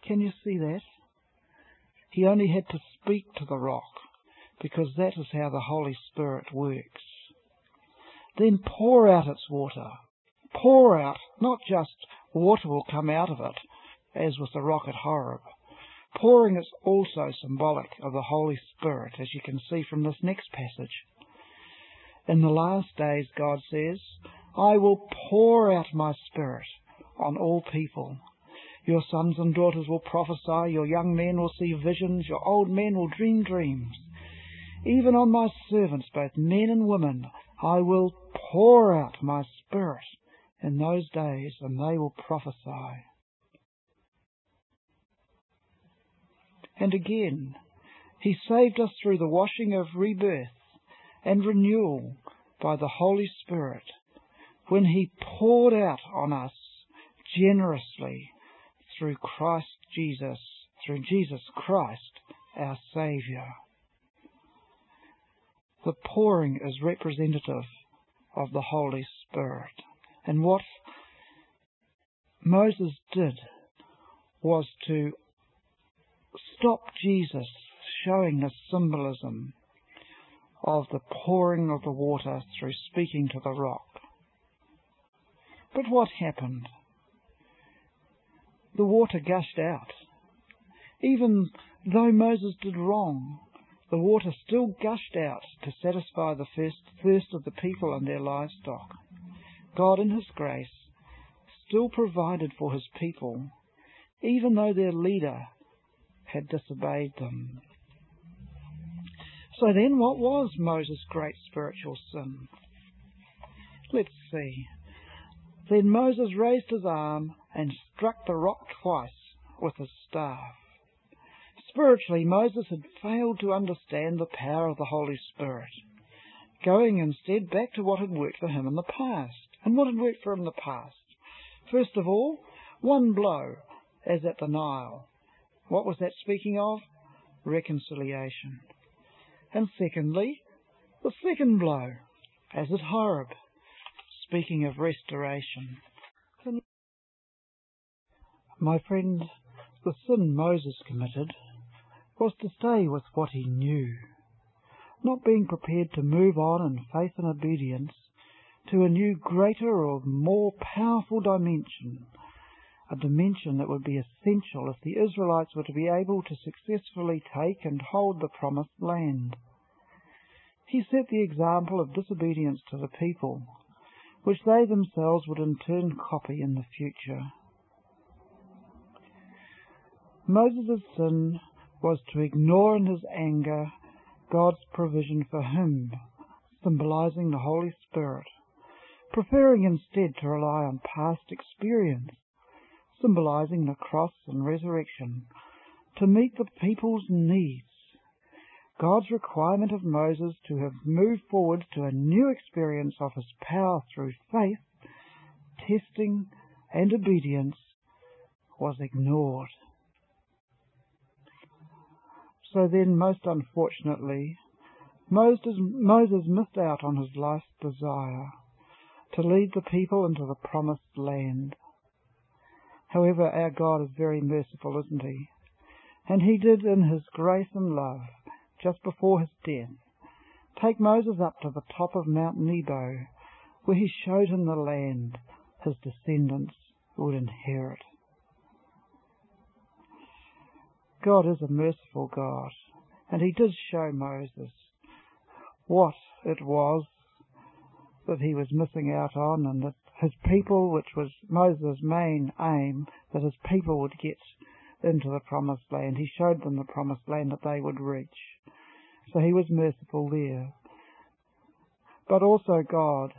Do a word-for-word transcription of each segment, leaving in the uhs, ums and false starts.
Can you see that? He only had to speak to the rock, because that is how the Holy Spirit works. Then pour out its water. Pour out, not just water will come out of it, as with the rock at Horeb. Pouring is also symbolic of the Holy Spirit, as you can see from this next passage. In the last days, God says, I will pour out my Spirit on all people. Your sons and daughters will prophesy, your young men will see visions, your old men will dream dreams. Even on my servants, both men and women, I will pour out my Spirit in those days, and they will prophesy. And again, He saved us through the washing of rebirth and renewal by the Holy Spirit, when He poured out on us generously through Christ Jesus, through Jesus Christ, our Saviour. The pouring is representative of the Holy Spirit. And what Moses did was to stop Jesus showing the symbolism of the pouring of the water through speaking to the rock. But what happened? The water gushed out. Even though Moses did wrong, the water still gushed out to satisfy the first thirst of the people and their livestock. God, in His grace, still provided for His people, even though their leader had disobeyed them. So then, what was Moses' great spiritual sin? Let's see. Then Moses raised his arm and struck the rock twice with his staff. Spiritually, Moses had failed to understand the power of the Holy Spirit, going instead back to what had worked for him in the past. And what had worked for him in the past? First of all, one blow, as at the Nile. What was that speaking of? Reconciliation. And secondly, the second blow, as at Horeb, speaking of restoration. My friend, the sin Moses committed was to stay with what he knew, not being prepared to move on in faith and obedience to a new, greater or more powerful dimension, a dimension that would be essential if the Israelites were to be able to successfully take and hold the promised land. He set the example of disobedience to the people, which they themselves would in turn copy in the future. Moses' sin was to ignore in his anger God's provision for him, symbolizing the Holy Spirit, preferring instead to rely on past experience, symbolizing the cross and resurrection, to meet the people's needs. God's requirement of Moses to have moved forward to a new experience of his power through faith, testing, and obedience was ignored. So then, most unfortunately, Moses, Moses missed out on his life's desire to lead the people into the promised land. However, our God is very merciful, isn't He? And He did, in His grace and love, just before his death, take Moses up to the top of Mount Nebo, where He showed him the land his descendants would inherit. God is a merciful God, and He did show Moses what it was that he was missing out on, and that his people, which was Moses' main aim, that his people would get into the promised land. He showed them the promised land that they would reach. So He was merciful there. But also God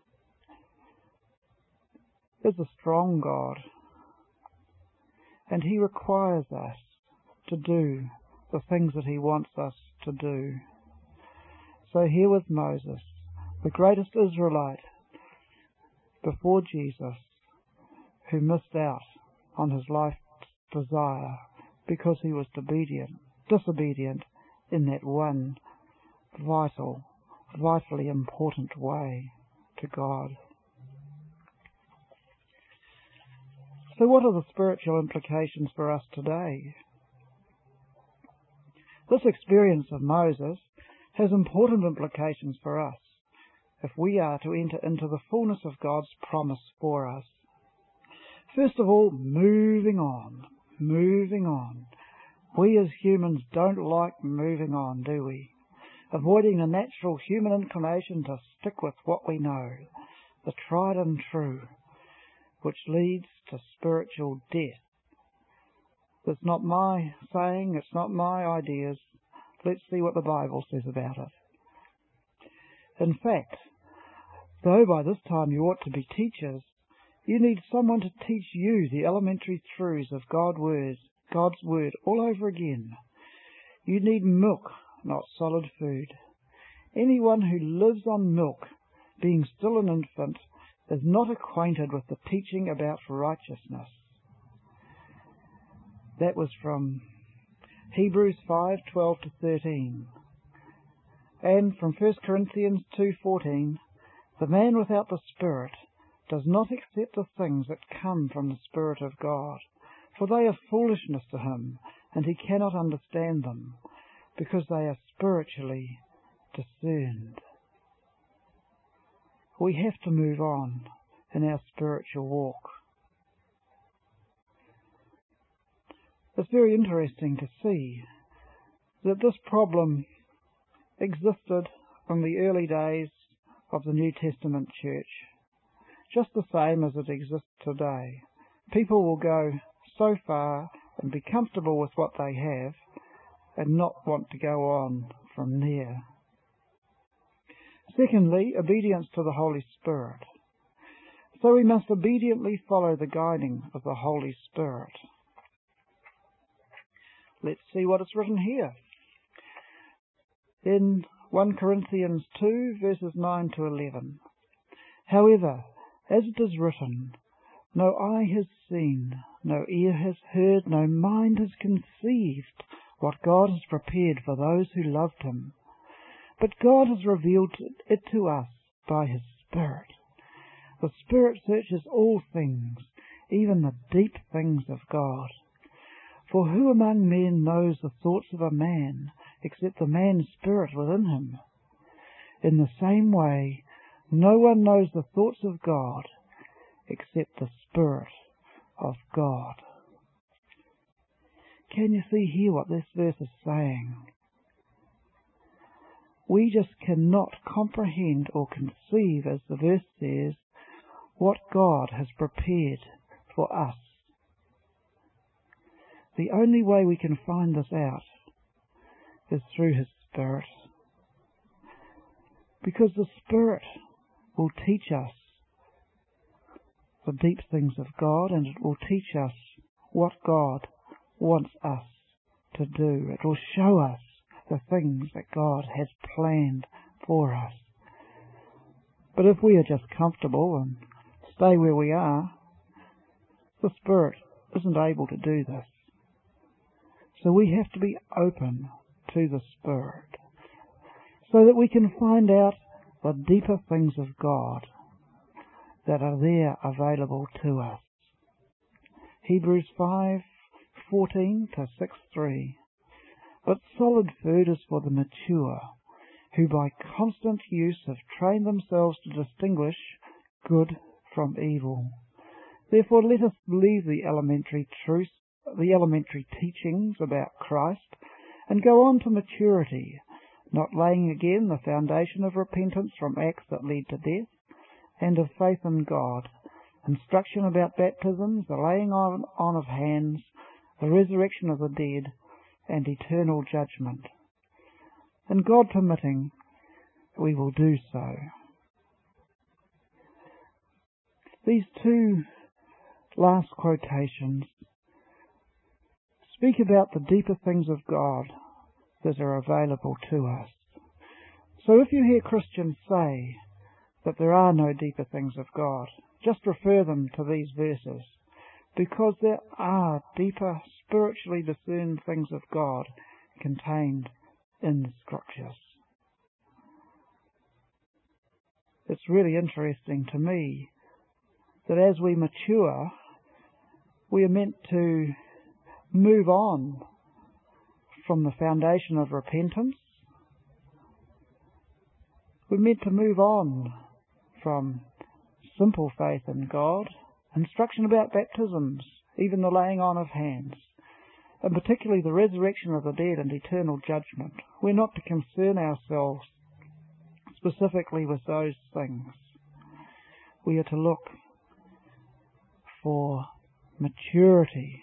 is a strong God, and He requires us to do the things that He wants us to do. So here was Moses, the greatest Israelite before Jesus, who missed out on his life's desire because he was disobedient, disobedient in that one vital, vitally important way to God. So what are the spiritual implications for us today? This experience of Moses has important implications for us if we are to enter into the fullness of God's promise for us. First of all, moving on, moving on. We as humans don't like moving on, do we? Avoiding the natural human inclination to stick with what we know, the tried and true, which leads to spiritual death. It's not my saying, it's not my ideas. Let's see what the Bible says about it. In fact, though by this time you ought to be teachers, you need someone to teach you the elementary truths of God's word, God's word all over again. You need milk, not solid food. Anyone who lives on milk, being still an infant, is not acquainted with the teaching about righteousness. That was from Hebrews five twelve to thirteen. And from First Corinthians two fourteen, the man without the Spirit does not accept the things that come from the Spirit of God, for they are foolishness to him, and he cannot understand them, because they are spiritually discerned. We have to move on in our spiritual walk. It's very interesting to see that this problem existed in the early days of the New Testament church, just the same as it exists today. People will go so far and be comfortable with what they have and not want to go on from there. Secondly, obedience to the Holy Spirit. So we must obediently follow the guiding of the Holy Spirit. Let's see what is written here. In First Corinthians two, verses nine to eleven. However, as it is written, no eye has seen, no ear has heard, no mind has conceived what God has prepared for those who loved him. But God has revealed it to us by his Spirit. The Spirit searches all things, even the deep things of God. For who among men knows the thoughts of a man, except the man's spirit within him? In the same way, no one knows the thoughts of God, except the Spirit of God. Can you see here what this verse is saying? We just cannot comprehend or conceive, as the verse says, what God has prepared for us. The only way we can find this out is through his Spirit. Because the Spirit will teach us the deep things of God, and it will teach us what God wants us to do. It will show us the things that God has planned for us. But if we are just comfortable and stay where we are, the Spirit isn't able to do this. So we have to be open to the Spirit so that we can find out the deeper things of God that are there available to us. Hebrews five fourteen to six three. But solid food is for the mature, who by constant use have trained themselves to distinguish good from evil. Therefore let us leave the elementary truths, the elementary teachings about Christ, and go on to maturity, not laying again the foundation of repentance from acts that lead to death, and of faith in God, instruction about baptisms, the laying on, on of hands, the resurrection of the dead, and eternal judgment. And God permitting, we will do so. These two last quotations speak about the deeper things of God that are available to us. So if you hear Christians say that there are no deeper things of God, just refer them to these verses, because there are deeper, spiritually discerned things of God contained in the Scriptures. It's really interesting to me that as we mature, We are meant to move on from the foundation of repentance. We're meant to move on from simple faith in God, instruction about baptisms, even the laying on of hands, and particularly the resurrection of the dead and eternal judgment. We're not to concern ourselves specifically with those things. We are to look for maturity.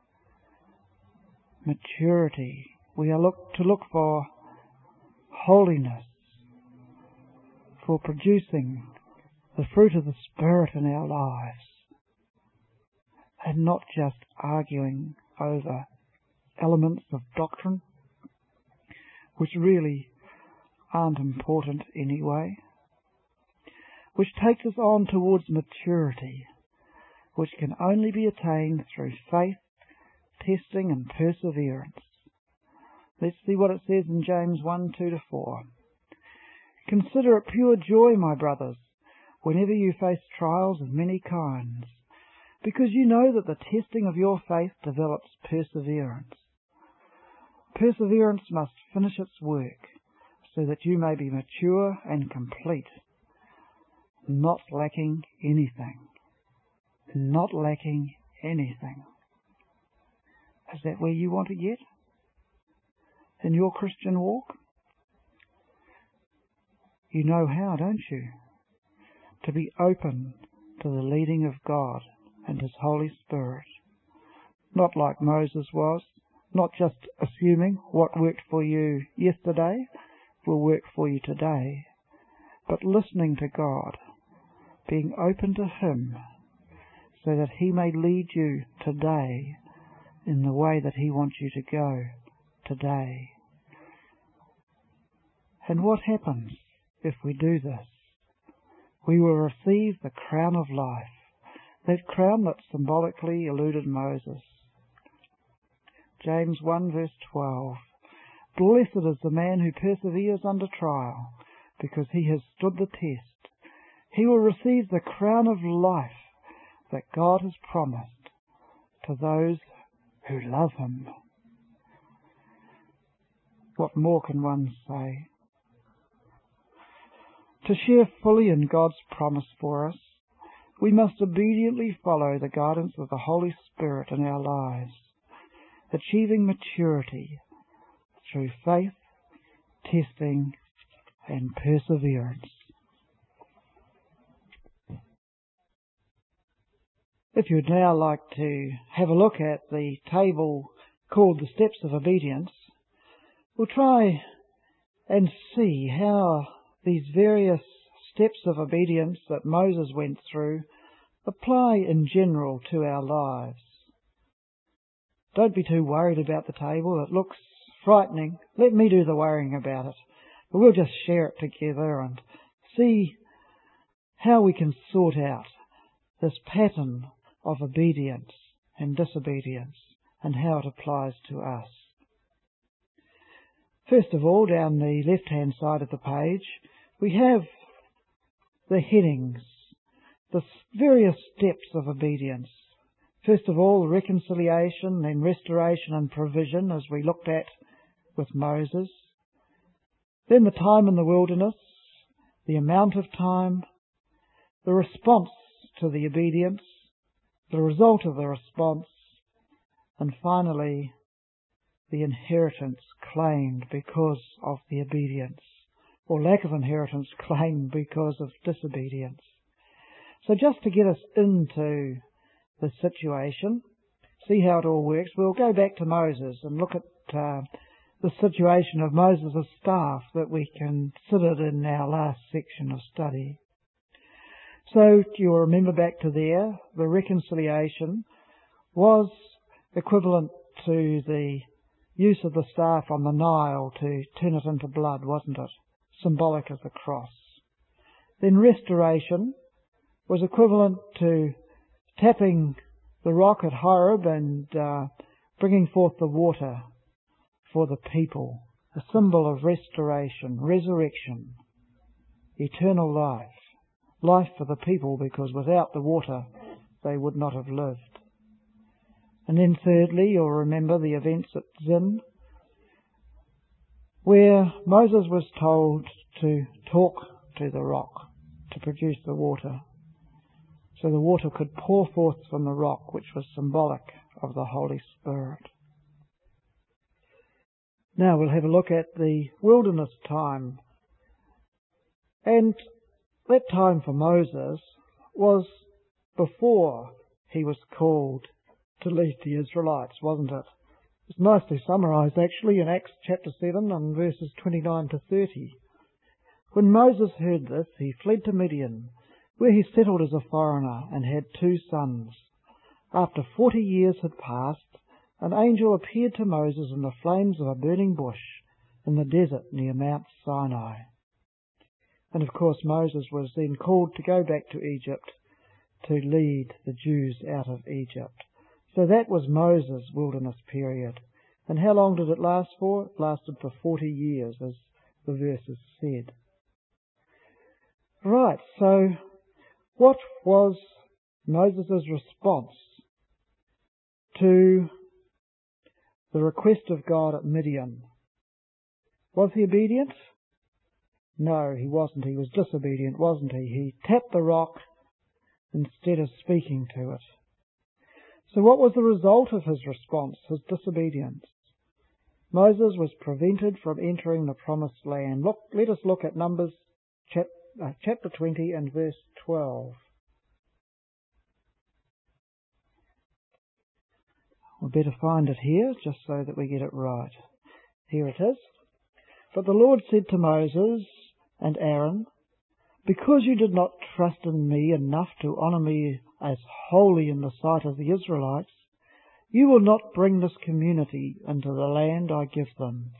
Maturity. We are look, to look for holiness, for producing the fruit of the Spirit in our lives, and not just arguing over elements of doctrine, which really aren't important anyway, which takes us on towards maturity, which can only be attained through faith, testing and perseverance. Let's see what it says in James one, two to four. Consider it pure joy, my brothers, whenever you face trials of many kinds, because you know that the testing of your faith develops perseverance. Perseverance must finish its work, so that you may be mature and complete, not lacking anything. Not lacking anything. Is that where you want to get in your Christian walk? You know how, don't you? To be open to the leading of God and His Holy Spirit. Not like Moses was, not just assuming what worked for you yesterday will work for you today, but listening to God, being open to Him, so that He may lead you today in the way that He wants you to go today. And what happens if we do this? We will receive the crown of life, that crown that symbolically eluded Moses. James one verse twelve. Blessed is the man who perseveres under trial, because he has stood the test. He will receive the crown of life that God has promised to those who love Him. What more can one say? To share fully in God's promise for us, we must obediently follow the guidance of the Holy Spirit in our lives, achieving maturity through faith, testing, and perseverance. If you'd now like to have a look at the table called the Steps of Obedience, we'll try and see how these various steps of obedience that Moses went through apply in general to our lives. Don't be too worried about the table. It looks frightening. Let me do the worrying about it. But we'll just share it together and see how we can sort out this pattern of obedience and disobedience and how it applies to us. First of all, down the left-hand side of the page, we have the headings, the various steps of obedience. First of all, reconciliation, then restoration and provision, as we looked at with Moses. Then the time in the wilderness, the amount of time, the response to the obedience, the result of the response, and finally, the inheritance claimed because of the obedience, or lack of inheritance claimed because of disobedience. So just to get us into the situation, see how it all works, we'll go back to Moses and look at uh, the situation of Moses' staff that we considered in our last section of study. So you'll remember back to there, the reconciliation was equivalent to the use of the staff on the Nile to turn it into blood, wasn't it? Symbolic of the cross. Then restoration was equivalent to tapping the rock at Horeb and uh, bringing forth the water for the people, a symbol of restoration, resurrection, eternal life, life for the people, because without the water they would not have lived. And then thirdly, you'll remember the events at Zin, where Moses was told to talk to the rock to produce the water. So the water could pour forth from the rock, which was symbolic of the Holy Spirit. Now we'll have a look at the wilderness time. And that time for Moses was before he was called to lead the Israelites, wasn't it? It's nicely summarised actually in Acts chapter seven and verses twenty-nine to thirty. When Moses heard this, he fled to Midian, where he settled as a foreigner and had two sons. After forty years had passed, an angel appeared to Moses in the flames of a burning bush in the desert near Mount Sinai. And of course Moses was then called to go back to Egypt to lead the Jews out of Egypt. So that was Moses' wilderness period. And how long did it last for? It lasted for forty years, as the verses said. Right, so what was Moses' response to the request of God at Midian? Was he obedient? No, he wasn't. He was disobedient, wasn't he? He tapped the rock instead of speaking to it. So what was the result of his response, his disobedience? Moses was prevented from entering the promised land. Look, let us look at Numbers chap, uh, chapter twenty and verse twelve. We'll better find it here, just so that we get it right. Here it is. But the Lord said to Moses and Aaron, "Because you did not trust in me enough to honour me as holy in the sight of the Israelites, you will not bring this community into the land I give them."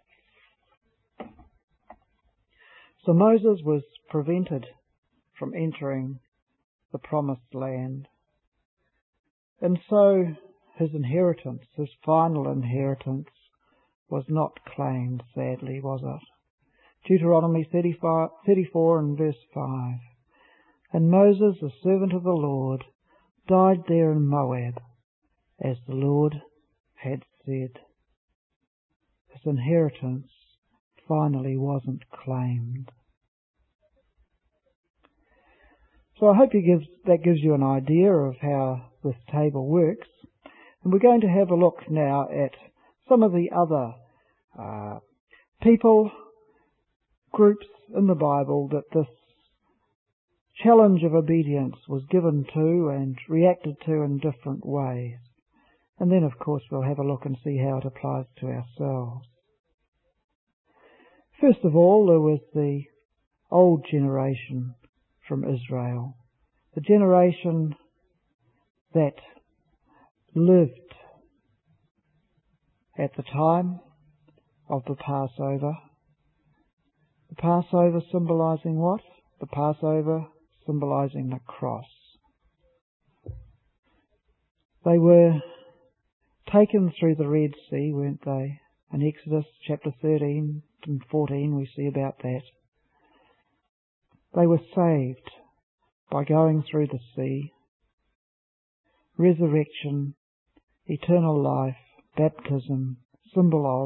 So Moses was prevented from entering the promised land. And so his inheritance, his final inheritance, was not claimed, sadly, was it? Deuteronomy thirty-four and verse five. And Moses, the servant of the Lord, died there in Moab, as the Lord had said. His inheritance finally wasn't claimed. So I hope you give, that gives you an idea of how this table works. And we're going to have a look now at some of the other uh, people, groups in the Bible that this challenge of obedience was given to and reacted to in different ways. And then, of course, we'll have a look and see how it applies to ourselves. First of all, there was the old generation from Israel, the generation that lived at the time of the Passover. The Passover symbolising what? The Passover symbolising the cross. They were taken through the Red Sea, weren't they? In Exodus chapter thirteen and fourteen we see about that. They were saved by going through the sea. Resurrection, eternal life, baptism, symbol of.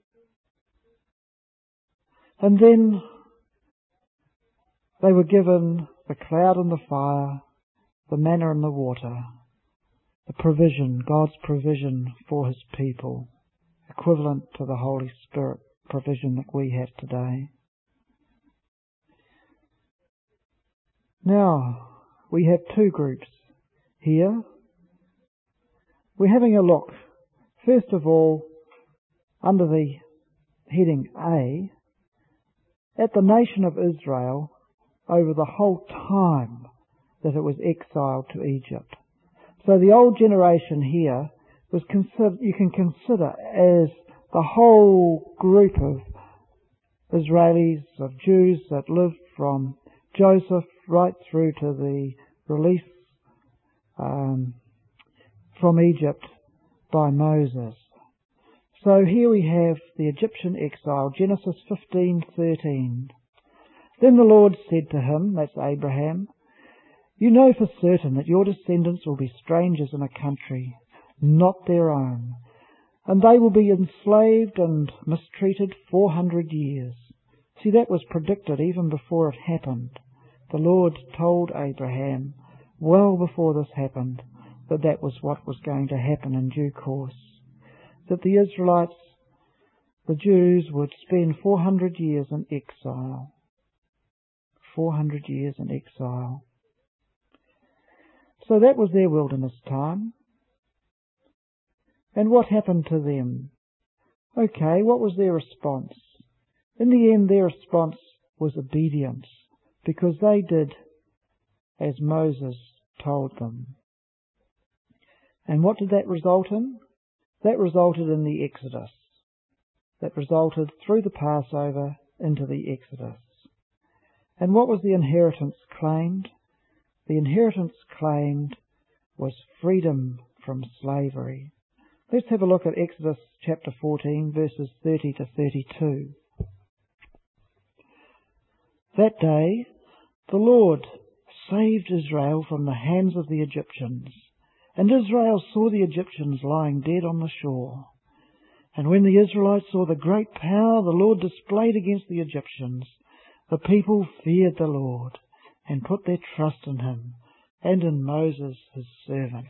And then they were given the cloud and the fire, the manna and the water, the provision, God's provision for his people, equivalent to the Holy Spirit provision that we have today. Now, we have two groups here. We're having a look, first of all, under the heading A, at the nation of Israel over the whole time that it was exiled to Egypt. So the old generation here was considered, you can consider as the whole group of Israelis, of Jews that lived from Joseph right through to the release um, from Egypt by Moses. So here we have the Egyptian exile, Genesis fifteen thirteen. Then the Lord said to him, that's Abraham, "You know for certain that your descendants will be strangers in a country not their own. And they will be enslaved and mistreated four hundred years. See, that was predicted even before it happened. The Lord told Abraham, well before this happened, that that was what was going to happen in due course. That the Israelites, the Jews, would spend four hundred years in exile. four hundred years in exile. So that was their wilderness time. And what happened to them? Okay, what was their response? In the end, their response was obedience, because they did as Moses told them. And what did that result in? That resulted in the Exodus. That resulted through the Passover into the Exodus. And what was the inheritance claimed? The inheritance claimed was freedom from slavery. Let's have a look at Exodus chapter fourteen, verses thirty to thirty-two. That day the Lord saved Israel from the hands of the Egyptians, and Israel saw the Egyptians lying dead on the shore. And when the Israelites saw the great power the Lord displayed against the Egyptians, the people feared the Lord and put their trust in him and in Moses his servant.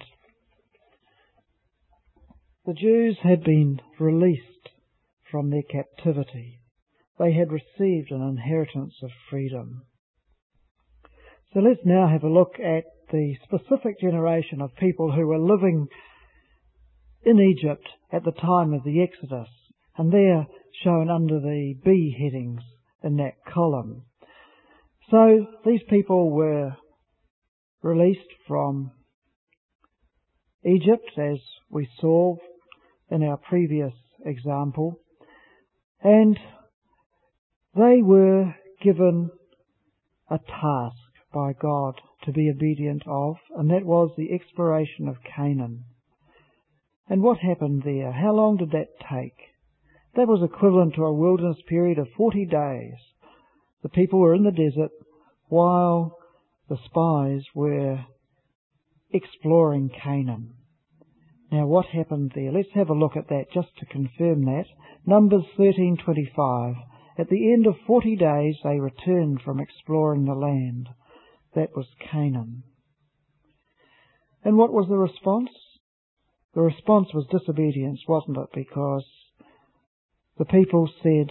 The Jews had been released from their captivity. They had received an inheritance of freedom. So let's now have a look at the specific generation of people who were living in Egypt at the time of the Exodus, and they're shown under the B headings in that column. So these people were released from Egypt, as we saw in our previous example, and they were given a task by God to be obedient of, and that was the exploration of Canaan. And what happened there? How long did that take? That was equivalent to a wilderness period of forty days. The people were in the desert while the spies were exploring Canaan. Now what happened there? Let's have a look at that just to confirm that. Numbers thirteen twenty-five. At the end of forty days they returned from exploring the land. That was Canaan. And what was the response? The response was disobedience, wasn't it? Because the people said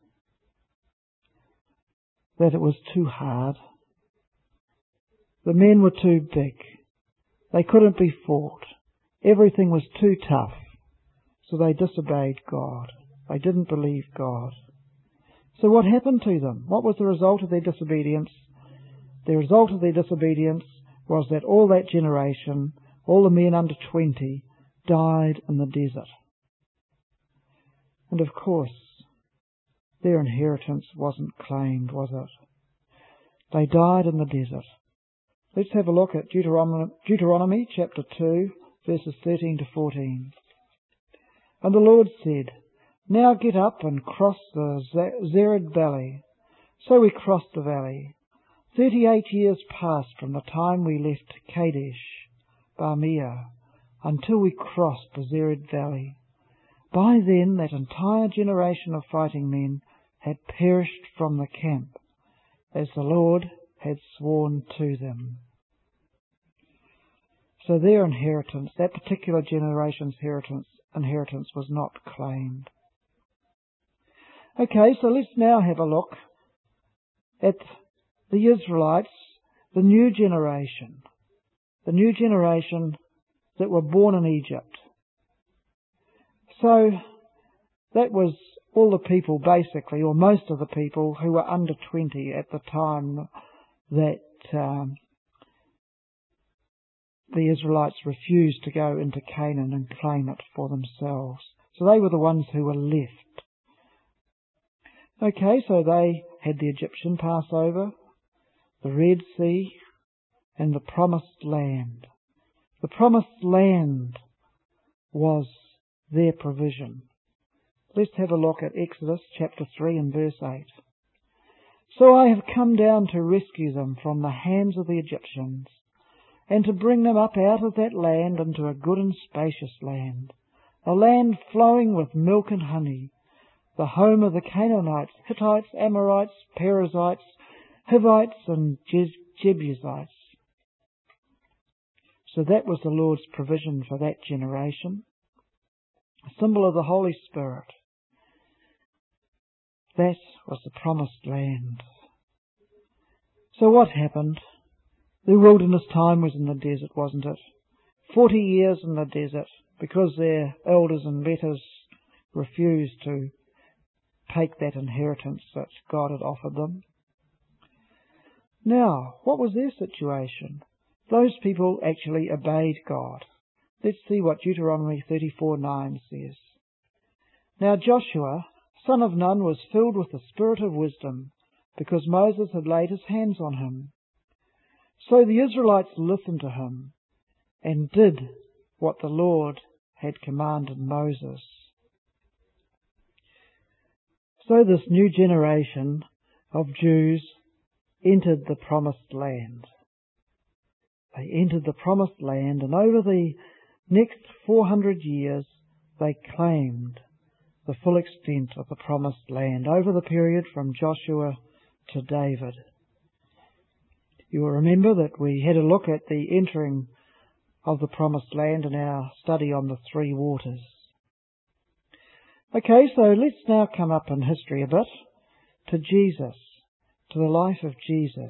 that it was too hard. The men were too big. They couldn't be fought. Everything was too tough. So they disobeyed God. They didn't believe God. So what happened to them? What was the result of their disobedience? The result of their disobedience was that all that generation, all the men under twenty, died in the desert. And of course, their inheritance wasn't claimed, was it? They died in the desert. Let's have a look at Deuteronomy, Deuteronomy chapter two, verses thirteen to fourteen. And the Lord said, "Now get up and cross the Zered valley." So we crossed the valley. Thirty-eight years passed from the time we left Kadesh Barnea until we crossed the Zered valley. By then that entire generation of fighting men had perished from the camp, as the Lord had sworn to them. So their inheritance, that particular generation's inheritance, inheritance was not claimed. Okay, so let's now have a look at the Israelites, the new generation, the new generation that were born in Egypt. So that was all the people basically, or most of the people who were under twenty at the time that um, the Israelites refused to go into Canaan and claim it for themselves. So they were the ones who were left. Okay, so they had the Egyptian Passover, the Red Sea, and the Promised Land. The Promised Land was their provision. Let's have a look at Exodus chapter three and verse eight. "So I have come down to rescue them from the hands of the Egyptians, and to bring them up out of that land into a good and spacious land, a land flowing with milk and honey, the home of the Canaanites, Hittites, Amorites, Perizzites, Hivites, and Jebusites. So that was the Lord's provision for that generation, a symbol of the Holy Spirit. That was the promised land. So what happened? The wilderness time was in the desert, wasn't it? Forty years in the desert, because their elders and betters refused to take that inheritance that God had offered them. Now, what was their situation? Those people actually obeyed God. Let's see what Deuteronomy thirty-four nine says. Now Joshua, son of Nun, was filled with the spirit of wisdom, because Moses had laid his hands on him. So the Israelites listened to him and did what the Lord had commanded Moses. So this new generation of Jews entered the promised land. They entered the promised land, and over the next four hundred years they claimed the full extent of the promised land over the period from Joshua to David. You will remember that we had a look at the entering of the promised land in our study on the three waters. Okay, so let's now come up in history a bit to Jesus, to the life of Jesus.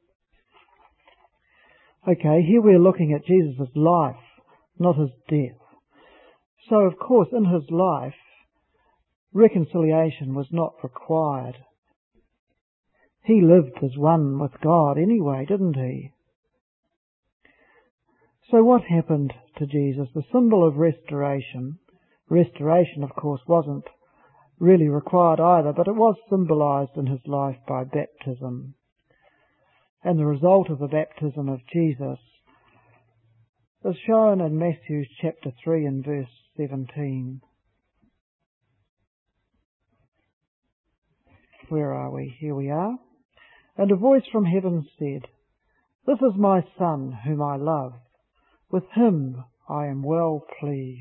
Okay, here we're looking at Jesus' life, not his death. So, of course, in his life, reconciliation was not required. He lived as one with God anyway, didn't he? So what happened to Jesus? The symbol of restoration. Restoration, of course, wasn't really required either, but it was symbolized in his life by baptism. And the result of the baptism of Jesus is shown in Matthew chapter three and verse seventeen. Where are we? Here we are. And a voice from heaven said, "This is my Son, whom I love. With him I am well pleased."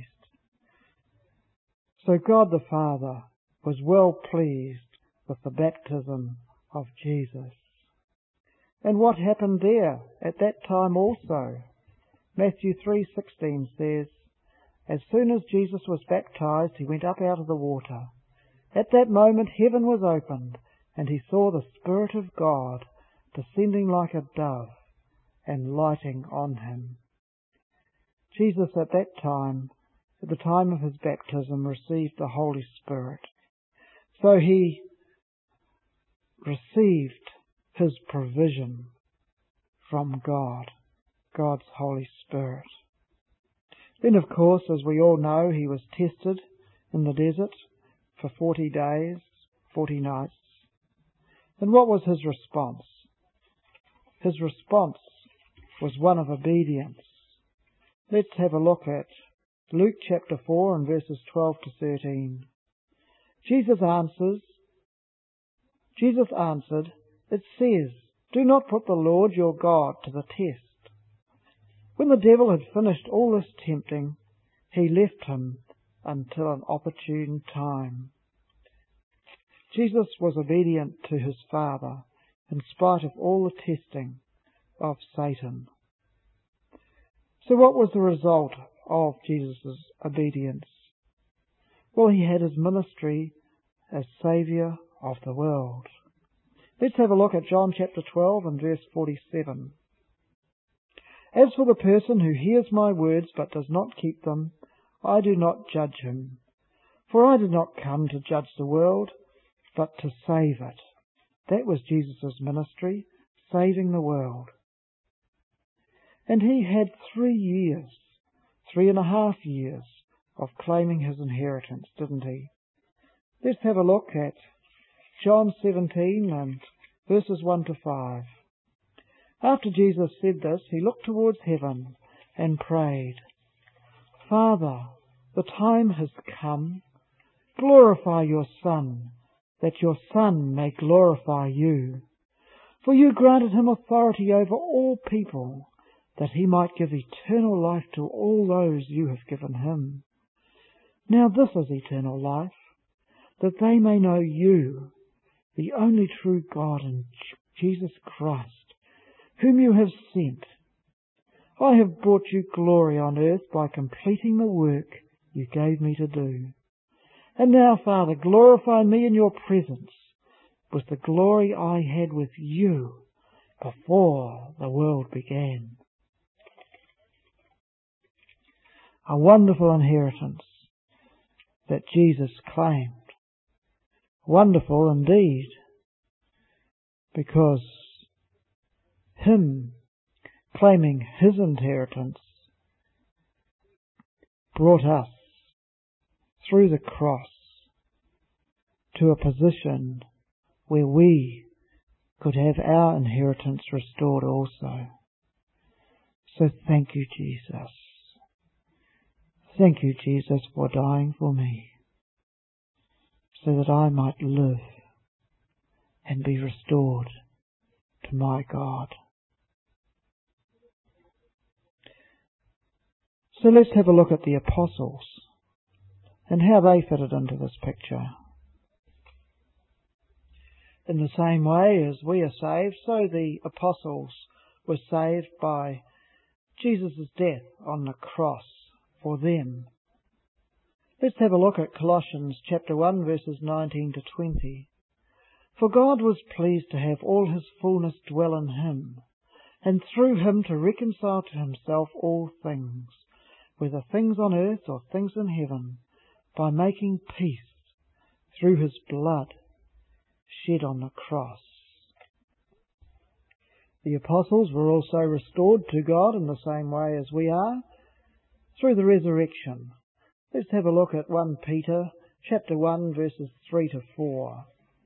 So God the Father was well pleased with the baptism of Jesus. And what happened there at that time also? Matthew three sixteen says, "As soon as Jesus was baptized, he went up out of the water. At that moment heaven was opened, and he saw the Spirit of God descending like a dove and lighting on him." Jesus at that time, at the time of his baptism, received the Holy Spirit. So he received his provision from God, God's Holy Spirit. Then, of course, as we all know, he was tested in the desert for forty days, forty nights. And what was his response? His response was one of obedience. Let's have a look at Luke chapter four and verses twelve to thirteen. Jesus answers, Jesus answered, "It says, 'Do not put the Lord your God to the test.'" When the devil had finished all this tempting, he left him until an opportune time. Jesus was obedient to his Father in spite of all the testing of Satan. So what was the result of Jesus' obedience? Well, he had his ministry as Saviour of the world. Let's have a look at John chapter twelve and verse forty-seven. "As for the person who hears my words but does not keep them, I do not judge him. For I did not come to judge the world, but to save it." That was Jesus' ministry, saving the world. And he had three years, three and a half years of claiming his inheritance, didn't he? Let's have a look at John seventeen and verses one to five. After Jesus said this, he looked towards heaven and prayed, "Father, the time has come. Glorify your Son, that your Son may glorify you. For you granted him authority over all people, that he might give eternal life to all those you have given him. Now this is eternal life, that they may know you, the only true God, and Jesus Christ, whom you have sent. I have brought you glory on earth by completing the work you gave me to do. And now, Father, glorify me in your presence with the glory I had with you before the world began. A wonderful inheritance that Jesus claimed. Wonderful indeed, because him claiming his inheritance brought us through the cross to a position where we could have our inheritance restored also. So thank you, Jesus. Thank you, Jesus, for dying for me, so that I might live and be restored to my God. So let's have a look at the apostles and how they fitted into this picture. In the same way as we are saved, so the apostles were saved by Jesus' death on the cross for them. Let's have a look at Colossians chapter one, verses nineteen to twenty. For God was pleased to have all his fullness dwell in him, and through him to reconcile to himself all things, whether things on earth or things in heaven, by making peace through his blood shed on the cross. The apostles were also restored to God in the same way as we are, through the resurrection. Let's have a look at First Peter chapter one, verses three to four.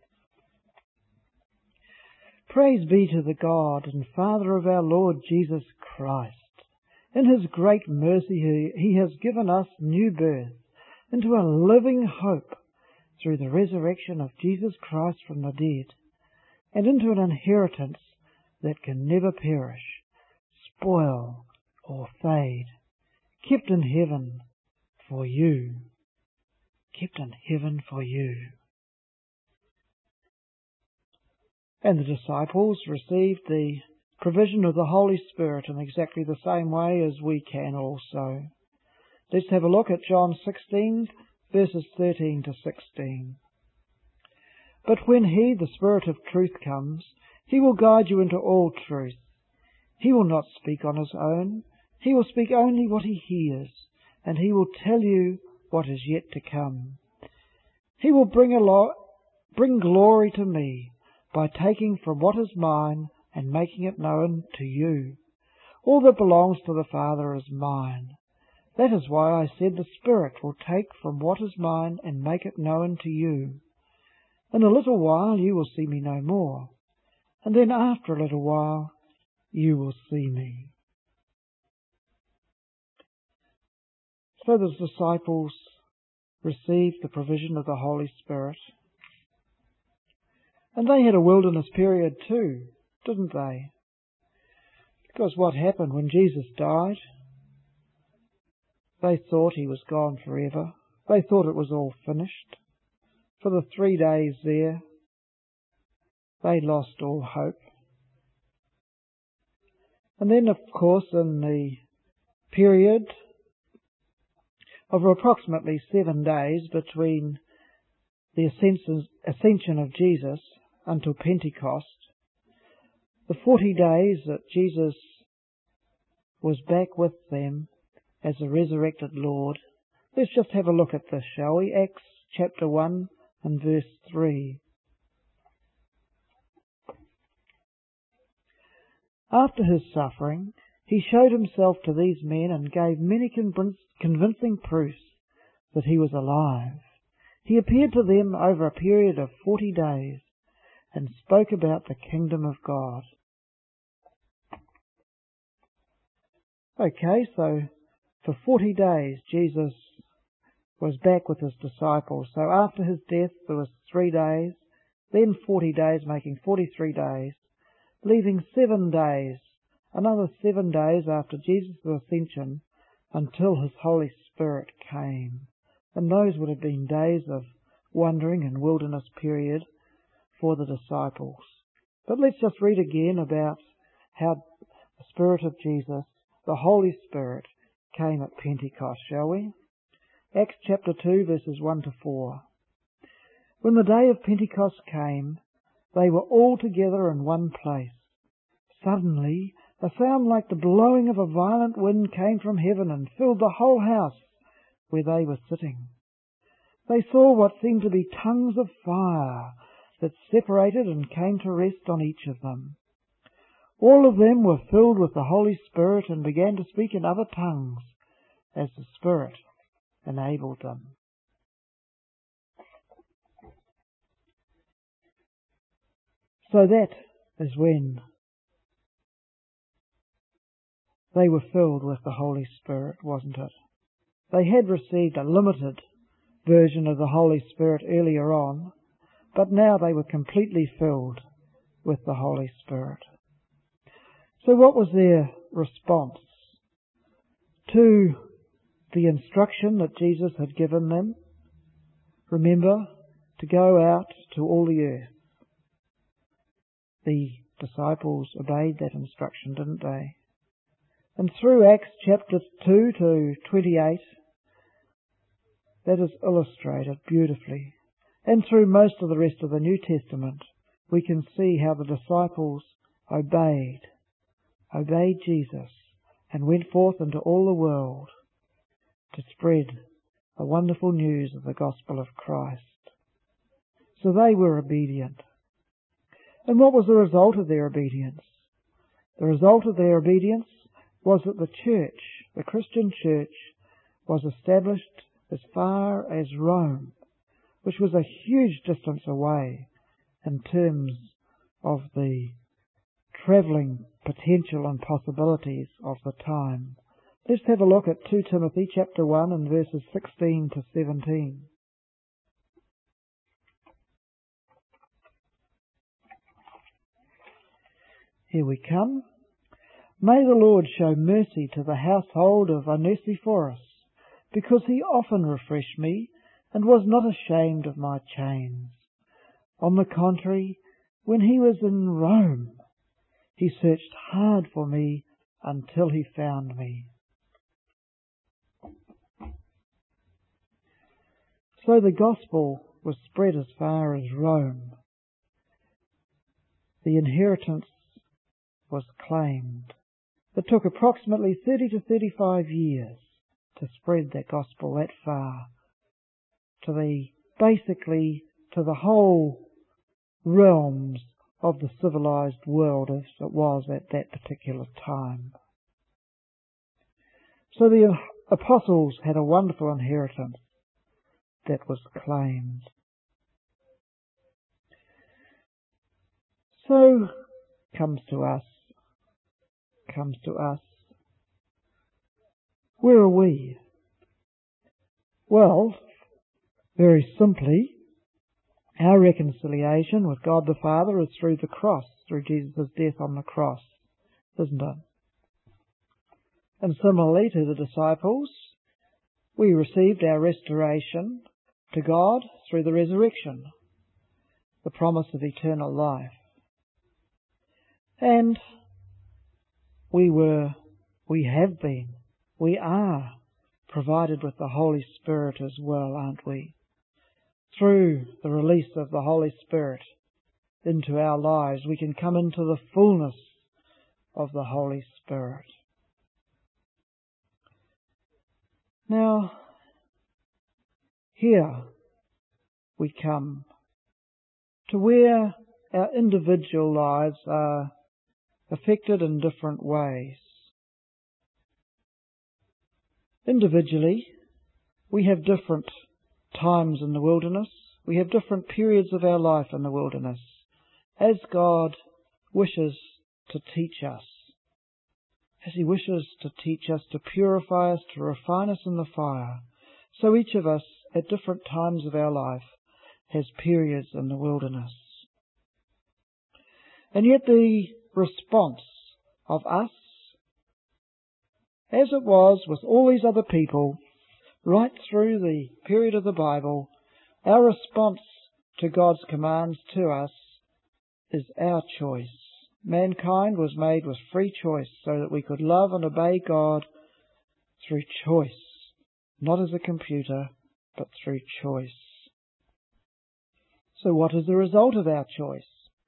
Praise be to the God and Father of our Lord Jesus Christ. In his great mercy he has given us new birth into a living hope through the resurrection of Jesus Christ from the dead, and into an inheritance that can never perish, spoil, or fade, kept in heaven for you. Kept in heaven for you. And the disciples received the provision of the Holy Spirit in exactly the same way as we can also. Let's have a look at John sixteen, verses thirteen to sixteen. But when he, the Spirit of truth, comes, he will guide you into all truth. He will not speak on his own. He will speak only what he hears, and he will tell you what is yet to come. He will bring, a lo- bring glory to me by taking from what is mine and making it known to you. All that belongs to the Father is mine. That is why I said the Spirit will take from what is mine and make it known to you. In a little while you will see me no more, and then after a little while you will see me. So the disciples received the provision of the Holy Spirit. And they had a wilderness period too, didn't they? Because what happened when Jesus died? They thought he was gone forever. They thought it was all finished. For the three days there, they lost all hope. And then, of course, in the period of approximately seven days between the ascension of Jesus until Pentecost, the forty days that Jesus was back with them as a resurrected Lord. Let's just have a look at this, shall we? Acts chapter one and verse three. After his suffering, he showed himself to these men and gave many convincing proofs that he was alive. He appeared to them over a period of forty days and spoke about the kingdom of God. Okay, so for forty days Jesus was back with his disciples. So after his death there was three days, then forty days, making forty-three days, leaving seven days another seven days after Jesus' ascension until his Holy Spirit came. And those would have been days of wandering and wilderness period for the disciples. But let's just read again about how the Spirit of Jesus, the Holy Spirit, came at Pentecost, shall we? Acts chapter two, verses one to four. When the day of Pentecost came, they were all together in one place. Suddenly, a sound like the blowing of a violent wind came from heaven and filled the whole house where they were sitting. They saw what seemed to be tongues of fire that separated and came to rest on each of them. All of them were filled with the Holy Spirit and began to speak in other tongues as the Spirit enabled them. So that is when they were filled with the Holy Spirit, wasn't it? They had received a limited version of the Holy Spirit earlier on, but now they were completely filled with the Holy Spirit. So what was their response to the instruction that Jesus had given them? Remember, to go out to all the earth. The disciples obeyed that instruction, didn't they? And through Acts chapter two to twenty-eight, that is illustrated beautifully. And through most of the rest of the New Testament, we can see how the disciples obeyed, obeyed Jesus, and went forth into all the world to spread the wonderful news of the gospel of Christ. So they were obedient. And what was the result of their obedience? The result of their obedience was that the church, the Christian church, was established as far as Rome, which was a huge distance away in terms of the travelling potential and possibilities of the time. Let's have a look at Second Timothy chapter one and verses sixteen to seventeen. Here we come. May the Lord show mercy to the household of Onesiphorus, because he often refreshed me and was not ashamed of my chains. On the contrary, when he was in Rome, he searched hard for me until he found me. So the gospel was spread as far as Rome. The inheritance was claimed. It took approximately thirty to thirty-five years to spread that gospel that far, to the, basically, to the whole realms of the civilized world as it was at that particular time. So the apostles had a wonderful inheritance that was claimed. So comes to us, comes to us. Where are we? Well, very simply, our reconciliation with God the Father is through the cross, through Jesus' death on the cross, isn't it? And similarly to the disciples, we received our restoration to God through the resurrection, the promise of eternal life. And we were, we have been, we are provided with the Holy Spirit as well, aren't we? Through the release of the Holy Spirit into our lives, we can come into the fullness of the Holy Spirit. Now, here we come to where our individual lives are affected in different ways. Individually, we have different times in the wilderness. We have different periods of our life in the wilderness, as God wishes to teach us, as He wishes to teach us, to purify us, to refine us in the fire. So each of us, at different times of our life, has periods in the wilderness. And yet the response of us as it was with all these other people, right through the period of the Bible, our response to God's commands to us is our choice. Mankind was made with free choice so that we could love and obey God through choice, not as a computer, but through choice. So what is the result of our choice?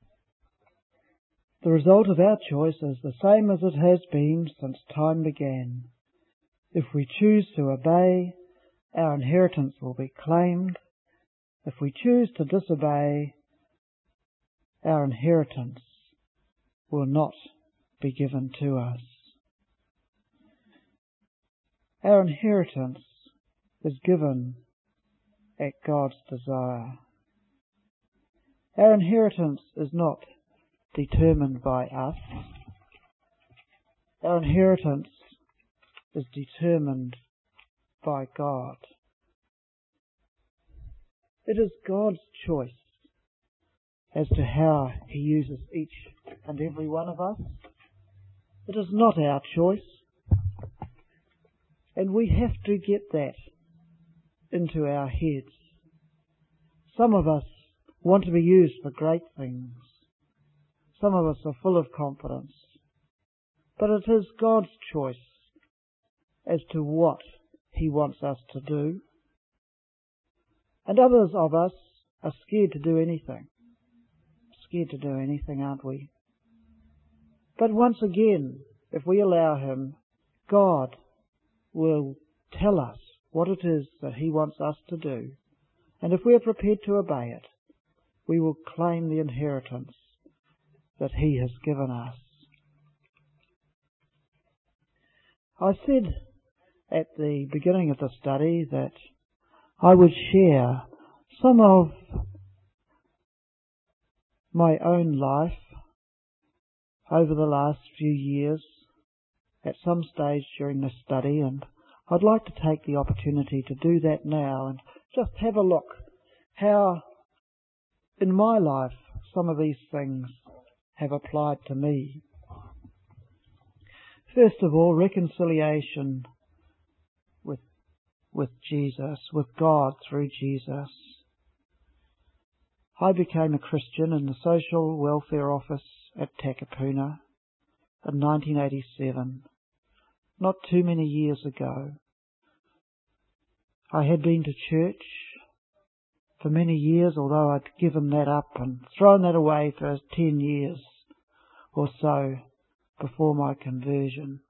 The result of our choice is the same as it has been since time began. If we choose to obey, our inheritance will be claimed. If we choose to disobey, our inheritance will not be given to us. Our inheritance is given at God's desire. Our inheritance is not determined by us. Our inheritance is determined by God. It is God's choice as to how He uses each and every one of us. It is not our choice. And we have to get that into our heads. Some of us want to be used for great things. Some of us are full of confidence. But it is God's choice as to what He wants us to do. And others of us are scared to do anything. Scared to do anything, aren't we? But once again, if we allow Him, God will tell us what it is that He wants us to do. And if we are prepared to obey it, we will claim the inheritance that He has given us. I said at the beginning of the study that I would share some of my own life over the last few years at some stage during this study, and I'd like to take the opportunity to do that now and just have a look how in my life some of these things have applied to me. First of all, reconciliation with with Jesus, with God through Jesus. I became a Christian in the Social Welfare Office at Takapuna in nineteen eighty-seven, not too many years ago. I had been to church for many years, although I'd given that up and thrown that away for ten years or so before my conversion.